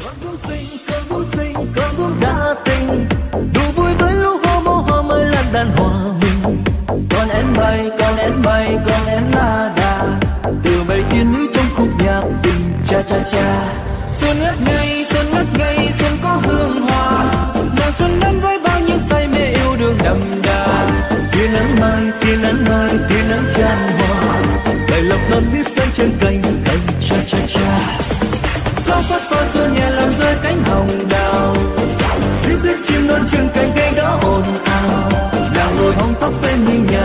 Con bướm đã tình, đủ vui với lũ hoa mới lan đàn hòa mình. Con én bay, con én la đà, từ bầy tiên nữ trong khúc nhạc tình cha cha cha. Xuân ngất ngây, xuân có hương hoa, mùa xuân đến với bao nhiêu say mê yêu đương đậm đà. Tia nắng mai, tia nắng chan hòa, đầy lộc non biết xanh trên cành cha cha cha. Gió phất phơ xuân nhẹ làm rơi cánh hồng đào, rít rít chim non chừng cành cây đó ồn ào. Nàng ngồi hóng tóc bên hiên nhà,